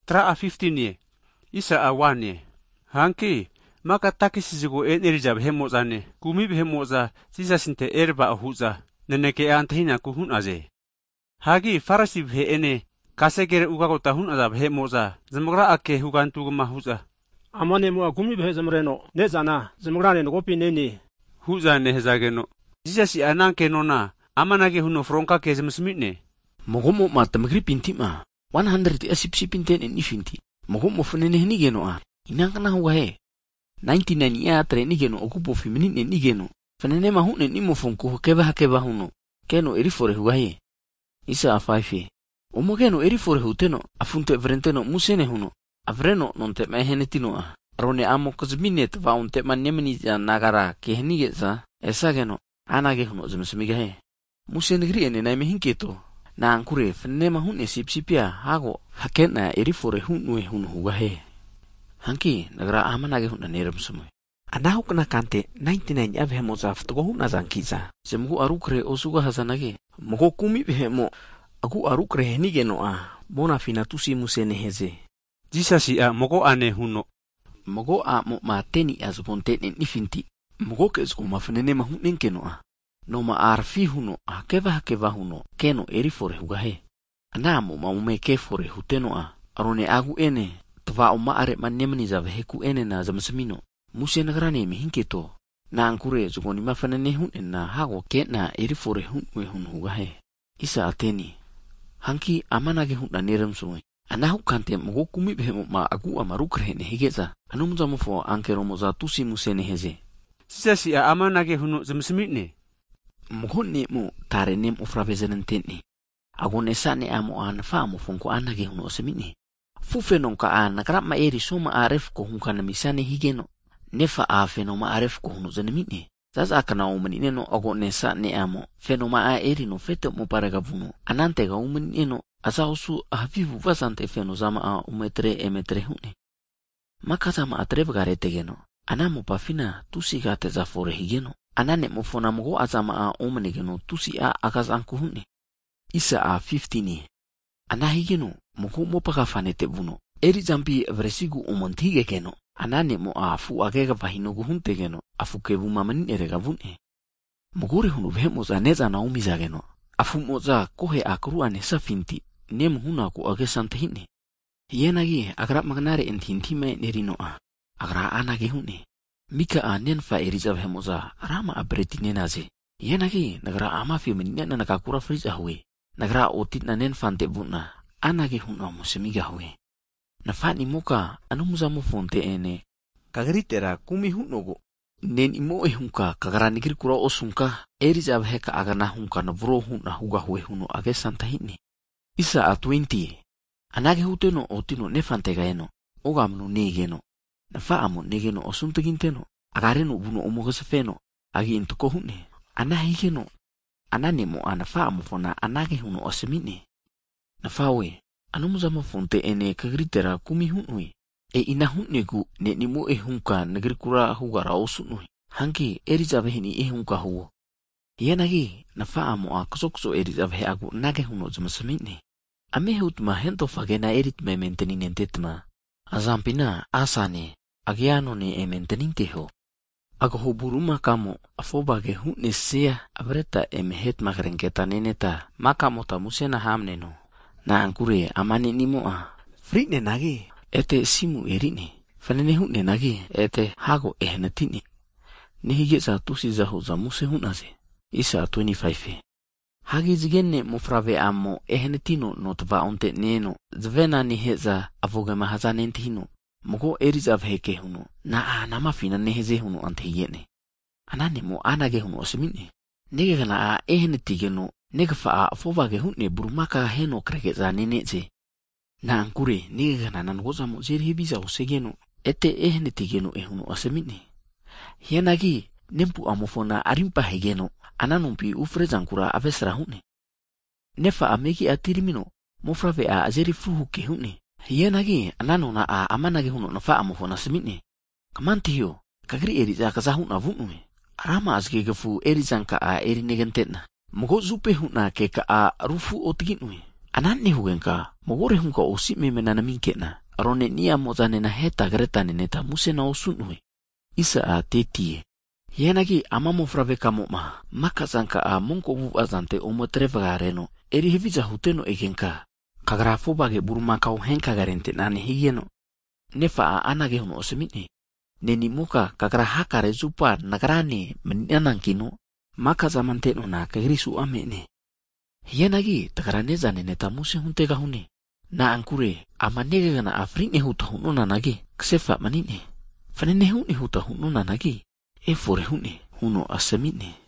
Tra a 15 ye. Isa a 1 ye. Hanki, maka takisizigo erijab hemozane. Kumib hemoza, zizasinte erba ahuza. Neneke antehina kuhun aze. Hagi farasib he ene. Kasegere ugagota hun azab hemoza. Zamagra ake hugantu mahuza. Amane mua kumib he zamreno. Nezana, zamagrane no gopi neni. Huza nehezageno. Zizasi ananke nona. Amanage huno fronka ke zemsmitne. Mogomo mata magri pintima. 100 asipsipinten en ifinti. Mogomo funene nigeno a. Inankana huwahe. 99 ya atre nigeno okupo feminine nigeno. Funene mahune nimo fonko keba huno. Keno erifore huwahe. Isa a 5. Omogeno erifore huteno. Afunte vrenteno musene huno. Avreno non te mehenetino a. Rone amo kozminet va un te manemni ja nagara kehnige za. Esageno. Anage huno zemsmigahe. Musene gri ene na mehinketo. Na ankure fnema hun sipsipia hago hakena erifore hunwe hun huwahe. Hanki nagra amanage hun nerem semoi. Anahu kena kante 99 ave hemo zafto hun azankiza. Semgu arukre osuga hasanage. Mogo kumi behemo. Aku arukre henige no a. Bona finatusi musene heze. Jisasi a mogo ane huno. Mogo a mo mateni azponte nifinti. Mogo kezgo mafnenema hun nenkeno a. No ma arfi huno hakeva huno keno erifore hugahe. Anamo maume kefore huteno a. Arone agu ene. Tva oma are manemni za veheku ene na zamsemino. Muse nagrane mihinketo. Na ankure zugoni mafanane hun na hago kena erifore hunwe hun hugahe. Isa ateni. Hanki amanage hun na nerem sumoi. Anahu kante mogo kumi behemo ma agu amarukre ne higeza. Anumza mofo ankero moza tusi muse ne heze. Sisasi a amanage huno zamsemitne. Mohonne mo tare nem ofravezenenteni. Agone sane amo an famo fonko anage huno osemini. Fufenon ka an nagrama eri soma aref ko hun kana misane higeno. Nefa a fenoma aref ko huno zenemini. Zaza akana umanine no agone sane amo. Fenoma a eri no fete mo paragavuno. Anante ga umanine no asa osu ahavivu vasante feno zama a emetre hune. Maka zama atreve garete geno. Anamo pafina tusi gate za fore higeno. Anane mofona mogo azama a omenegeno tusi a akas ankuhune. Isa a 15. Anahigeno mogo mopaka fanete vuno. Eri zambi vresigu omontige geno. Anane mo a afu agega vahinogu hunte geno. Afu kevu mamanin erega vune. Mogore hunu vehmoza neza na umiza geno. Afu moza kohe akru anesa finti. Nem huna ku agesante hine. Yenagi agra magnare entintime nerino a. Agra anage hune. Mika a nenfa erizav hemoza rama abretine naze. Yenagi nagra ama feminine na nakakura friza hwe. Nagra otit na nenfante buna. Anage huna musemiga hwe. Nafani moka anumuza mofonte ene. Kagritera kumi hunogo. Nen imo hunka kagara nigir kura osunka. Erizav heka agana hunka na vro huna huga hwe huno age santa hine. Isa a 20. Anage huteno otino nefante gaeno. Ogamno negeno. Nafa amo negeno osunto ginteno. Agareno buno omogesefeno. Agi intoko hune. Anahigeno. Ananemo anafa amo fona anage huno osemine. Nafawe. Anumuza mafonte ene kagritera kumi hunui. Ina hunegu ne nimo hunka negrikura hugara osunui. Hanki erizabehini hunka huo. Yenagi nafa amo akosokso erizabehe agu nage huno zamasemine. Amehut mahento fagena erit me mentenin tetma. Azampina asane agiano ne ementeninteho. Ago buruma kamo afobage hunne sea abreta emehet magrenketa neneta makamota musena hamneno. Na ankure amane nimo a. Frine nagi ete simu erine. Fanene hunne nagi ete hago ehnetini. Nehige za tusi zaho za muse hunaze. Isa 25. Hagi zigenne mufrave amo ehnetino notva onte neno. Zvena niheza avoga mahazanentino. Mogo erizav heke huno. Na nama fina neheze huno antehiyene. Anane mo anage huno osemine. Nege gana a ehnetigeno. Nege fa a afobage hunne burumaka heno kregeza neneze. Na ankure nege gana nangoza mo zeri hibiza osegeno. Ete ehnetigeno huno osemine. Hienagi nempu amofona arimpa hegeno. Ananumpi ufrezankura avesra hune. Nefa ameki atirimino. Mofrave a azeri fuhuke hune. Hienagi ananona a amanage huno nafa amofona semine. Kamantiyo kagri eriza kazahuna vunue. Arama azgegefu erizanka a erinegentena. Mogo zupe huna keka a rufu otiginue. Anani hugenka, mogore hunka osip memena na mingkena, arone nia mozane na heta gretane neta muse na osunui. Isa a tetie. Yenagi amamo frave kamo ma, maka zanka a monko vu azante omo treva reno, eri heviza huteno egenka. Kagrafo bage burumaka o henka garente nane hieno. Nefa a anage hono osemini. Neni muka kagrahaka rezupa nagrane menanankino, maka zamanteno na kagrisu amene. Hienagi takaraneza nene tamuse hunte kahune. Na ankure amanege gana afrine huta hununa nage ksefa manine. Fanene huni huta hununa nage. E fore hune huno asemine.